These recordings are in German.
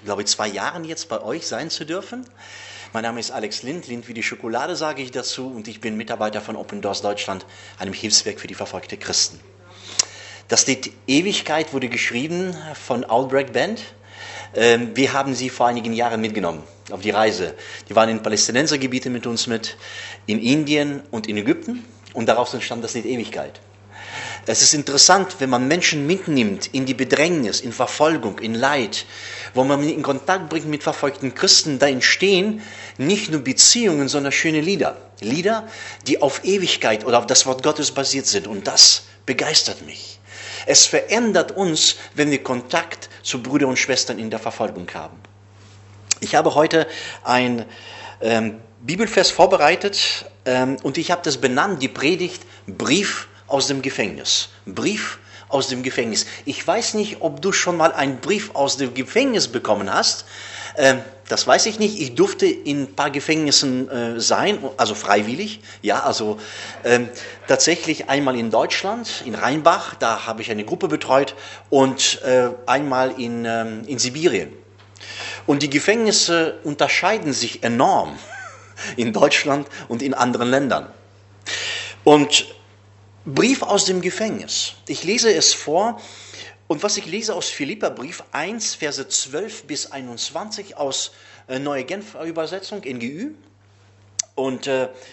glaube ich, 2 Jahren jetzt bei euch sein zu dürfen. Mein Name ist Alex Lind, Lind wie die Schokolade sage ich dazu, und ich bin Mitarbeiter von Open Doors Deutschland, einem Hilfswerk für die verfolgten Christen. Das Lied Ewigkeit wurde geschrieben von Albrecht Band. Wir haben sie vor einigen Jahren mitgenommen auf die Reise. Die waren in Palästinensergebieten mit uns mit, in Indien und in Ägypten, und daraus entstand das Lied Ewigkeit. Es ist interessant, wenn man Menschen mitnimmt in die Bedrängnis, in Verfolgung, in Leid, wo man in Kontakt bringt mit verfolgten Christen, da entstehen nicht nur Beziehungen, sondern schöne Lieder. Lieder, die auf Ewigkeit oder auf das Wort Gottes basiert sind, und das begeistert mich. Es verändert uns, wenn wir Kontakt zu Brüdern und Schwestern in der Verfolgung haben. Ich habe heute ein Bibelvers vorbereitet, und ich habe das benannt, die Predigt Brief aus dem Gefängnis. Brief aus dem Gefängnis. Ich weiß nicht, ob du schon mal einen Brief aus dem Gefängnis bekommen hast. Das weiß ich nicht. Ich durfte in ein paar Gefängnissen sein, also freiwillig. Ja, also tatsächlich einmal in Deutschland, in Rheinbach, da habe ich eine Gruppe betreut, und einmal in Sibirien. Und die Gefängnisse unterscheiden sich enorm in Deutschland und in anderen Ländern. Und Brief aus dem Gefängnis. Ich lese es vor, und was ich lese aus Philipperbrief 1, Verse 12 bis 21 aus Neue Genfer Übersetzung, NGÜ. Und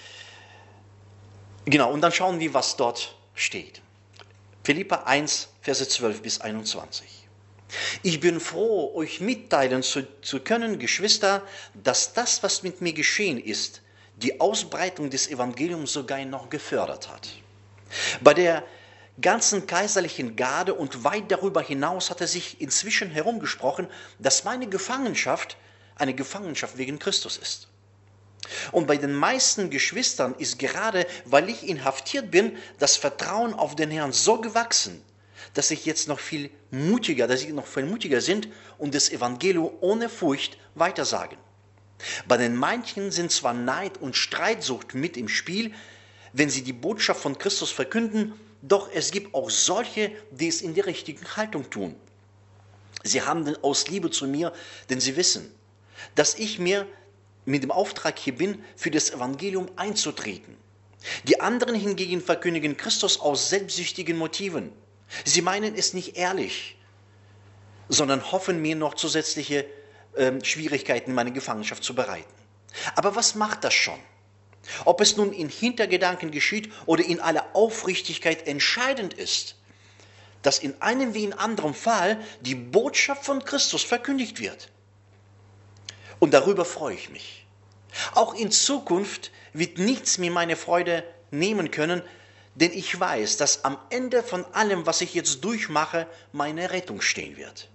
genau, und dann schauen wir, was dort steht. Philipper 1, Verse 12 bis 21. Ich bin froh, euch mitteilen zu können, Geschwister, dass das, was mit mir geschehen ist, die Ausbreitung des Evangeliums sogar noch gefördert hat. Bei der ganzen kaiserlichen Garde und weit darüber hinaus hatte sich inzwischen herumgesprochen, dass meine Gefangenschaft eine Gefangenschaft wegen Christus ist. Und bei den meisten Geschwistern ist gerade, weil ich inhaftiert bin, das Vertrauen auf den Herrn so gewachsen, dass sie noch viel mutiger sind und das Evangelium ohne Furcht weitersagen. Bei den manchen sind zwar Neid und Streitsucht mit im Spiel, wenn sie die Botschaft von Christus verkünden, doch es gibt auch solche, die es in der richtigen Haltung tun. Sie handeln aus Liebe zu mir, denn sie wissen, dass ich mir mit dem Auftrag hier bin, für das Evangelium einzutreten. Die anderen hingegen verkündigen Christus aus selbstsüchtigen Motiven. Sie meinen es nicht ehrlich, sondern hoffen mir noch zusätzliche Schwierigkeiten in meine Gefangenschaft zu bereiten. Aber was macht das schon? Ob es nun in Hintergedanken geschieht oder in aller Aufrichtigkeit, entscheidend ist, dass in einem wie in anderem Fall die Botschaft von Christus verkündigt wird. Und darüber freue ich mich. Auch in Zukunft wird nichts mir meine Freude nehmen können, denn ich weiß, dass am Ende von allem, was ich jetzt durchmache, meine Rettung stehen wird.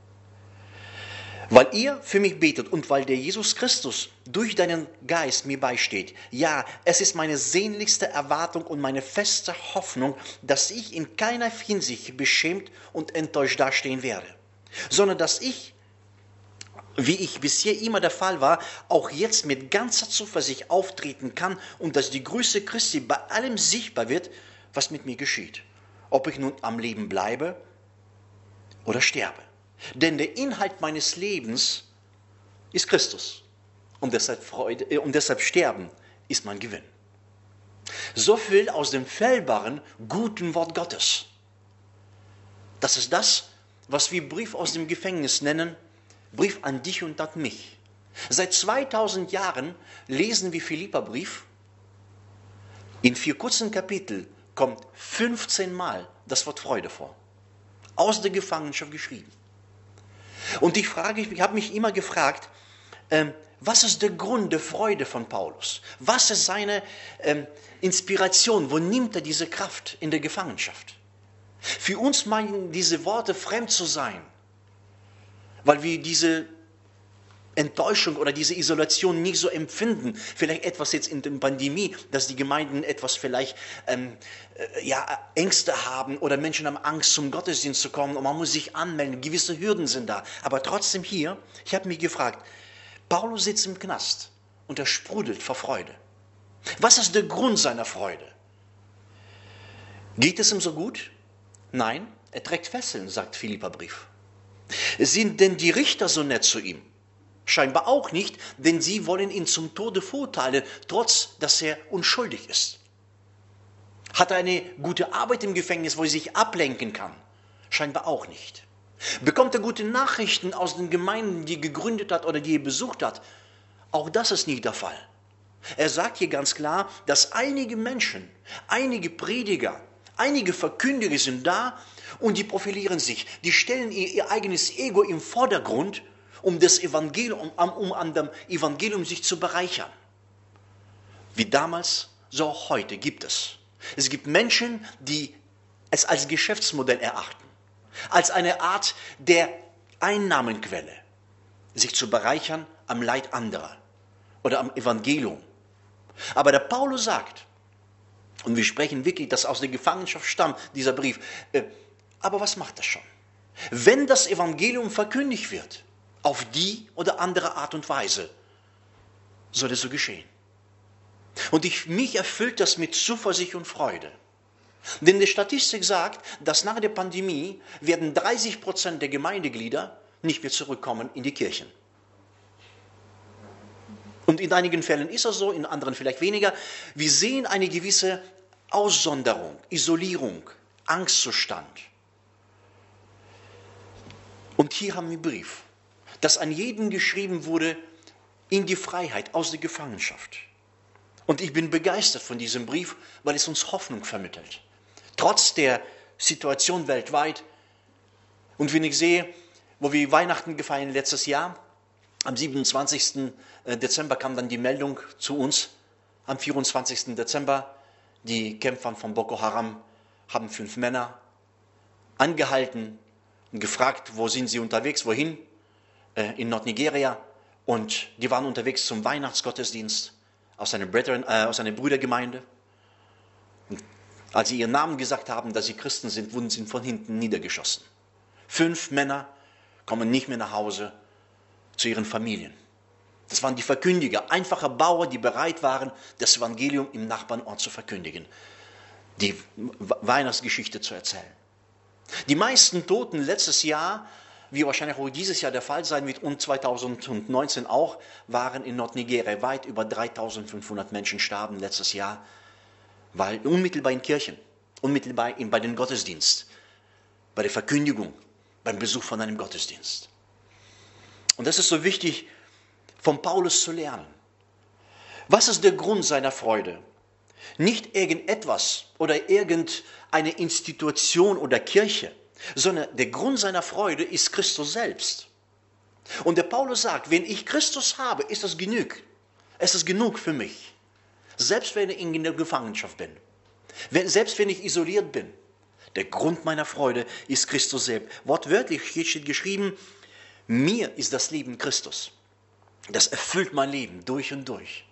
Weil ihr für mich betet und weil der Jesus Christus durch deinen Geist mir beisteht. Ja, es ist meine sehnlichste Erwartung und meine feste Hoffnung, dass ich in keiner Hinsicht beschämt und enttäuscht dastehen werde, sondern dass ich, wie ich bisher immer der Fall war, auch jetzt mit ganzer Zuversicht auftreten kann und dass die Größe Christi bei allem sichtbar wird, was mit mir geschieht. Ob ich nun am Leben bleibe oder sterbe. Denn der Inhalt meines Lebens ist Christus. Und deshalb Sterben ist mein Gewinn. So viel aus dem fehlbaren, guten Wort Gottes. Das ist das, was wir Brief aus dem Gefängnis nennen, Brief an dich und an mich. Seit 2000 Jahren lesen wir Philipperbrief. In 4 kurzen Kapiteln kommt 15 Mal das Wort Freude vor. Aus der Gefangenschaft geschrieben. Und ich habe mich immer gefragt, was ist der Grund der Freude von Paulus? Was ist seine Inspiration? Wo nimmt er diese Kraft in der Gefangenschaft? Für uns meinen diese Worte fremd zu sein, weil wir diese Enttäuschung oder diese Isolation nicht so empfinden. Vielleicht etwas jetzt in der Pandemie, dass die Gemeinden etwas vielleicht Ängste haben oder Menschen haben Angst, zum Gottesdienst zu kommen und man muss sich anmelden. Gewisse Hürden sind da. Aber trotzdem hier, ich habe mich gefragt, Paulus sitzt im Knast und er sprudelt vor Freude. Was ist der Grund seiner Freude? Geht es ihm so gut? Nein, er trägt Fesseln, sagt Philipperbrief. Sind denn die Richter so nett zu ihm? Scheinbar auch nicht, denn sie wollen ihn zum Tode verurteilen, trotz dass er unschuldig ist. Hat er eine gute Arbeit im Gefängnis, wo er sich ablenken kann? Scheinbar auch nicht. Bekommt er gute Nachrichten aus den Gemeinden, die er gegründet hat oder die er besucht hat? Auch das ist nicht der Fall. Er sagt hier ganz klar, dass einige Menschen, einige Prediger, einige Verkündiger sind da und die profilieren sich. Die stellen ihr eigenes Ego im Vordergrund, um an dem Evangelium sich zu bereichern. Wie damals, so auch heute gibt es. Es gibt Menschen, die es als Geschäftsmodell erachten, als eine Art der Einnahmenquelle, sich zu bereichern am Leid anderer oder am Evangelium. Aber der Paulus sagt, und wir sprechen wirklich, dass aus der Gefangenschaft stammt, dieser Brief, aber was macht das schon? Wenn das Evangelium verkündigt wird, auf die oder andere Art und Weise, soll es so geschehen. Und mich erfüllt das mit Zuversicht und Freude. Denn die Statistik sagt, dass nach der Pandemie werden 30% der Gemeindeglieder nicht mehr zurückkommen in die Kirchen. Und in einigen Fällen ist es so, in anderen vielleicht weniger. Wir sehen eine gewisse Aussonderung, Isolierung, Angstzustand. Und hier haben wir einen Brief, das an jeden geschrieben wurde in die Freiheit aus der Gefangenschaft. Und ich bin begeistert von diesem Brief, weil es uns Hoffnung vermittelt. Trotz der Situation weltweit. Und wenn ich sehe, wo wir Weihnachten gefeiert letztes Jahr, am 27. Dezember kam dann die Meldung zu uns, am 24. Dezember, die Kämpfer von Boko Haram haben 5 Männer angehalten und gefragt, wo sind sie unterwegs, wohin? In Nordnigeria. Und die waren unterwegs zum Weihnachtsgottesdienst aus einer Brüdergemeinde. Und als sie ihren Namen gesagt haben, dass sie Christen sind, wurden sie von hinten niedergeschossen. 5 Männer kommen nicht mehr nach Hause zu ihren Familien. Das waren die Verkündiger, einfache Bauern, die bereit waren, das Evangelium im Nachbarort zu verkündigen, die Weihnachtsgeschichte zu erzählen. Die meisten Toten letztes Jahr, wie wahrscheinlich auch dieses Jahr der Fall sein wird und 2019 auch, waren in Nordnigeria. Weit über 3500 Menschen starben letztes Jahr, weil unmittelbar in Kirchen, unmittelbar bei den Gottesdienst, bei der Verkündigung, beim Besuch von einem Gottesdienst. Und das ist so wichtig, von Paulus zu lernen. Was ist der Grund seiner Freude? Nicht irgendetwas oder irgendeine Institution oder Kirche, sondern der Grund seiner Freude ist Christus selbst. Und der Paulus sagt, wenn ich Christus habe, ist das genug. Es ist genug für mich. Selbst wenn ich in der Gefangenschaft bin. Selbst wenn ich isoliert bin. Der Grund meiner Freude ist Christus selbst. Wortwörtlich steht geschrieben, mir ist das Leben Christus. Das erfüllt mein Leben durch und durch.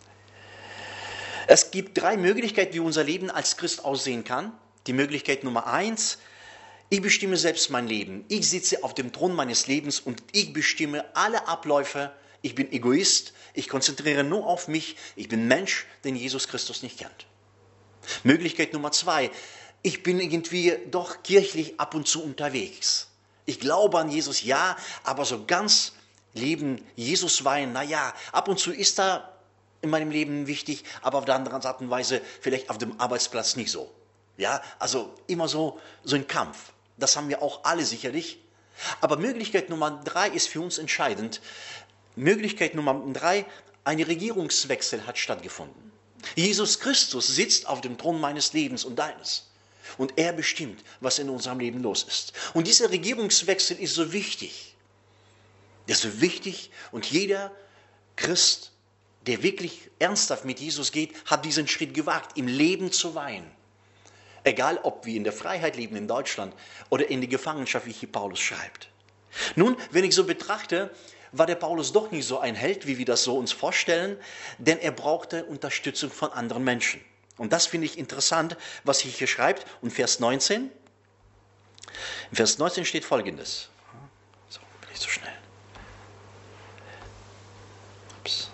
Es gibt 3 Möglichkeiten, wie unser Leben als Christ aussehen kann. Die Möglichkeit Nummer 1, ich bestimme selbst mein Leben. Ich sitze auf dem Thron meines Lebens und ich bestimme alle Abläufe. Ich bin Egoist, ich konzentriere nur auf mich. Ich bin Mensch, den Jesus Christus nicht kennt. Möglichkeit Nummer 2, ich bin irgendwie doch kirchlich ab und zu unterwegs. Ich glaube an Jesus, ja, aber so ganz Leben Jesus weihen, naja, ab und zu ist da in meinem Leben wichtig, aber auf der anderen Art und Weise vielleicht auf dem Arbeitsplatz nicht so. Ja, also immer so ein Kampf. Das haben wir auch alle sicherlich. Aber Möglichkeit Nummer 3 ist für uns entscheidend. Möglichkeit Nummer 3, ein Regierungswechsel hat stattgefunden. Jesus Christus sitzt auf dem Thron meines Lebens und deines. Und er bestimmt, was in unserem Leben los ist. Und dieser Regierungswechsel ist so wichtig. Der ist so wichtig und jeder Christ, der wirklich ernsthaft mit Jesus geht, hat diesen Schritt gewagt, im Leben zu weihen. Egal, ob wir in der Freiheit leben in Deutschland oder in der Gefangenschaft, wie hier Paulus schreibt. Nun, wenn ich so betrachte, war der Paulus doch nicht so ein Held, wie wir das so uns vorstellen, denn er brauchte Unterstützung von anderen Menschen. Und das finde ich interessant, was er hier schreibt. Und Vers 19, in Vers 19 steht Folgendes. So, bin ich so schnell. Ups.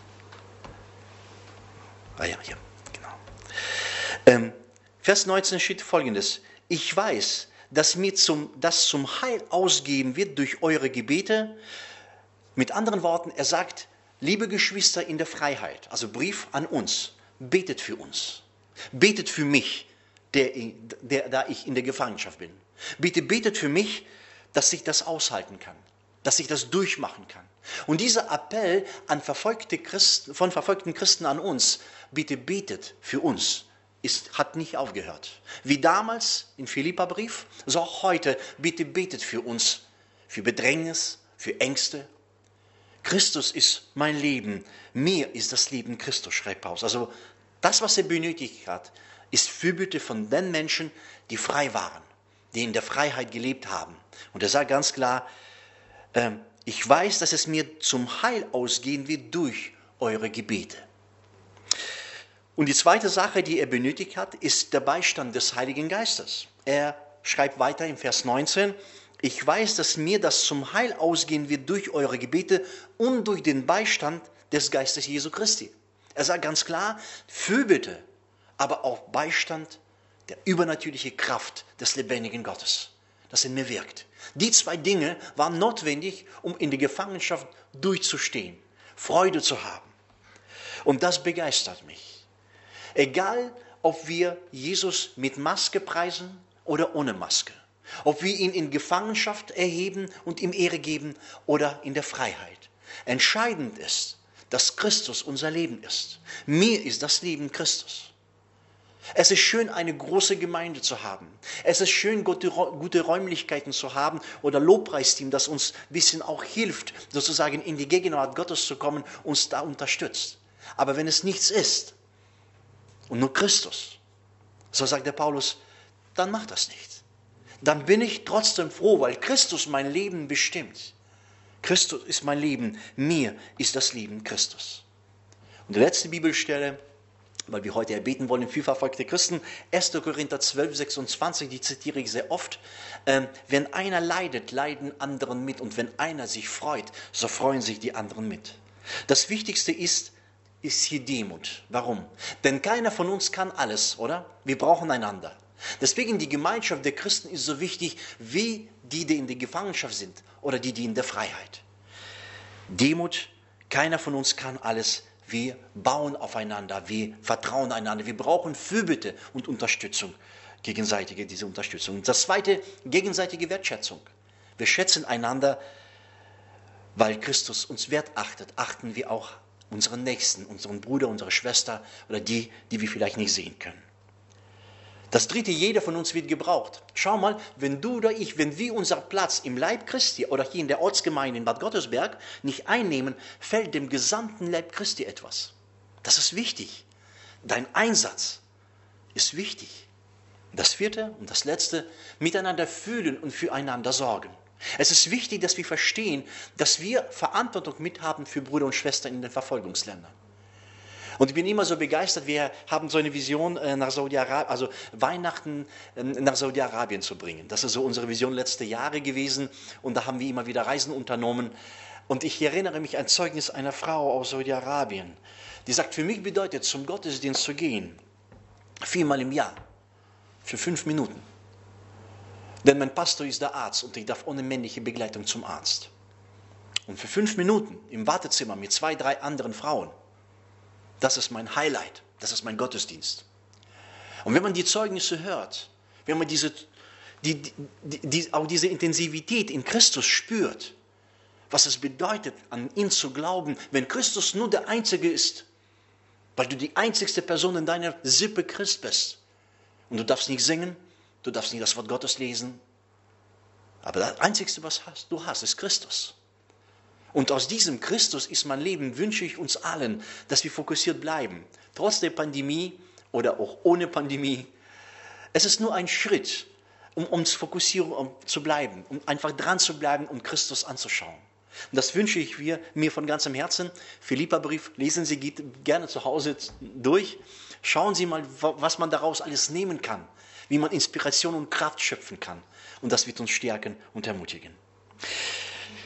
Ja, hier, genau. Vers 19 steht Folgendes. Ich weiß, dass das zum Heil ausgehen wird durch eure Gebete. Mit anderen Worten, er sagt, liebe Geschwister in der Freiheit, also Brief an uns, betet für uns. Betet für mich, da ich in der Gefangenschaft bin. Bitte betet für mich, dass ich das aushalten kann, dass ich das durchmachen kann. Und dieser Appell an von verfolgten Christen an uns, bitte betet für uns, hat nicht aufgehört. Wie damals im Philipperbrief, so auch heute, bitte betet für uns, für Bedrängnis, für Ängste. Christus ist mein Leben, mir ist das Leben Christus, schreibt Paulus. Also das, was er benötigt hat, ist Fürbitte von den Menschen, die frei waren, die in der Freiheit gelebt haben. Und er sagt ganz klar, ich weiß, dass es mir zum Heil ausgehen wird durch eure Gebete. Und die zweite Sache, die er benötigt hat, ist der Beistand des Heiligen Geistes. Er schreibt weiter im Vers 19, ich weiß, dass mir das zum Heil ausgehen wird durch eure Gebete und durch den Beistand des Geistes Jesu Christi. Er sagt ganz klar, Fürbitte, aber auch Beistand der übernatürlichen Kraft des lebendigen Gottes, das in mir wirkt. Die zwei Dinge waren notwendig, um in der Gefangenschaft durchzustehen, Freude zu haben. Und das begeistert mich. Egal, ob wir Jesus mit Maske preisen oder ohne Maske. Ob wir ihn in Gefangenschaft erheben und ihm Ehre geben oder in der Freiheit. Entscheidend ist, dass Christus unser Leben ist. Mir ist das Leben Christus. Es ist schön, eine große Gemeinde zu haben. Es ist schön, gute Räumlichkeiten zu haben oder Lobpreisteam, das uns ein bisschen auch hilft, sozusagen in die Gegenwart Gottes zu kommen, uns da unterstützt. Aber wenn es nichts ist und nur Christus, so sagt der Paulus, dann macht das nicht. Dann bin ich trotzdem froh, weil Christus mein Leben bestimmt. Christus ist mein Leben, mir ist das Leben Christus. Und die letzte Bibelstelle, weil wir heute erbeten wollen für verfolgte Christen, 1. Korinther 12, 26, die zitiere ich sehr oft. Wenn einer leidet, leiden anderen mit. Und wenn einer sich freut, so freuen sich die anderen mit. Das Wichtigste ist hier Demut. Warum? Denn keiner von uns kann alles, oder? Wir brauchen einander. Deswegen die Gemeinschaft der Christen ist so wichtig, wie die in der Gefangenschaft sind oder die in der Freiheit. Demut, keiner von uns kann alles. Wir bauen aufeinander, wir vertrauen einander, wir brauchen Fürbitte und Unterstützung, gegenseitige diese Unterstützung. Und das zweite, gegenseitige Wertschätzung. Wir schätzen einander, weil Christus uns wert achtet, achten wir auch unseren Nächsten, unseren Bruder, unsere Schwester oder die wir vielleicht nicht sehen können. Das dritte, jeder von uns wird gebraucht. Schau mal, wenn du oder ich, wenn wir unseren Platz im Leib Christi oder hier in der Ortsgemeinde in Bad Gottesberg nicht einnehmen, fällt dem gesamten Leib Christi etwas. Das ist wichtig. Dein Einsatz ist wichtig. Das vierte und das letzte, miteinander fühlen und füreinander sorgen. Es ist wichtig, dass wir verstehen, dass wir Verantwortung mithaben für Brüder und Schwestern in den Verfolgungsländern. Und ich bin immer so begeistert, wir haben so eine Vision nach Saudi-Arabien, also Weihnachten nach Saudi-Arabien zu bringen. Das ist so unsere Vision letzte Jahre gewesen und da haben wir immer wieder Reisen unternommen. Und ich erinnere mich an ein Zeugnis einer Frau aus Saudi-Arabien, die sagt, für mich bedeutet zum Gottesdienst zu gehen, 4-mal im Jahr, für 5 Minuten. Denn mein Pastor ist der Arzt und ich darf ohne männliche Begleitung zum Arzt. Und für 5 Minuten im Wartezimmer mit 2, 3 anderen Frauen, das ist mein Highlight, das ist mein Gottesdienst. Und wenn man die Zeugnisse hört, wenn man auch diese Intensivität in Christus spürt, was es bedeutet, an ihn zu glauben, wenn Christus nur der Einzige ist, weil du die einzigste Person in deiner Sippe Christ bist. Und du darfst nicht singen, du darfst nicht das Wort Gottes lesen, aber das Einzigste, was du hast, ist Christus. Und aus diesem Christus ist mein Leben, wünsche ich uns allen, dass wir fokussiert bleiben. Trotz der Pandemie oder auch ohne Pandemie. Es ist nur ein Schritt, um uns fokussiert zu bleiben, um einfach dran zu bleiben und Christus anzuschauen. Und das wünsche ich mir von ganzem Herzen. Philipperbrief, lesen Sie gerne zu Hause durch. Schauen Sie mal, was man daraus alles nehmen kann, wie man Inspiration und Kraft schöpfen kann. Und das wird uns stärken und ermutigen.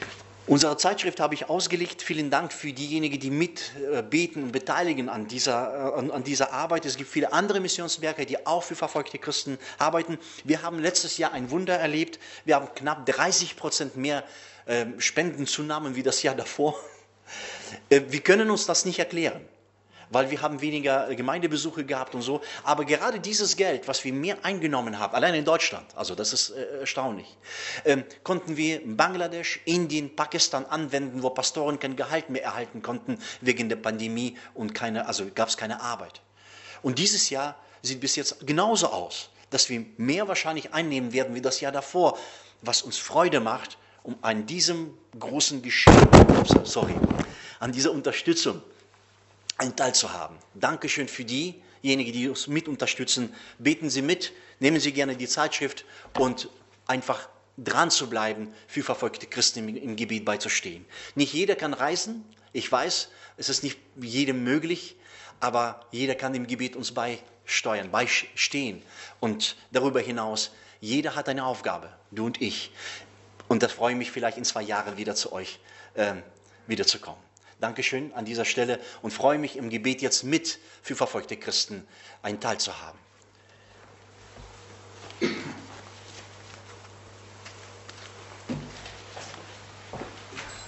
Unsere Zeitschrift habe ich ausgelegt. Vielen Dank für diejenigen, die mitbeten und beteiligen an dieser Arbeit. Es gibt viele andere Missionswerke, die auch für verfolgte Christen arbeiten. Wir haben letztes Jahr ein Wunder erlebt. Wir haben knapp 30% mehr Spendenzunahme wie das Jahr davor. Wir können uns das nicht erklären, weil wir haben weniger Gemeindebesuche gehabt und so. Aber gerade dieses Geld, was wir mehr eingenommen haben, allein in Deutschland, also das ist erstaunlich, konnten wir in Bangladesch, Indien, Pakistan anwenden, wo Pastoren kein Gehalt mehr erhalten konnten wegen der Pandemie und gab es keine Arbeit. Und dieses Jahr sieht bis jetzt genauso aus, dass wir mehr wahrscheinlich einnehmen werden wie das Jahr davor, was uns Freude macht, um an diesem großen Geschenk, an dieser Unterstützung einen Teil zu haben. Dankeschön für diejenigen, die uns mit unterstützen. Beten Sie mit, nehmen Sie gerne die Zeitschrift und einfach dran zu bleiben, für verfolgte Christen im Gebiet beizustehen. Nicht jeder kann reisen. Ich weiß, es ist nicht jedem möglich, aber jeder kann im Gebet uns beistehen. Und darüber hinaus, jeder hat eine Aufgabe, du und ich. Und das freue ich mich vielleicht in 2 Jahren wieder zu euch wiederzukommen. Dankeschön an dieser Stelle und freue mich im Gebet jetzt mit für verfolgte Christen einen Teil zu haben.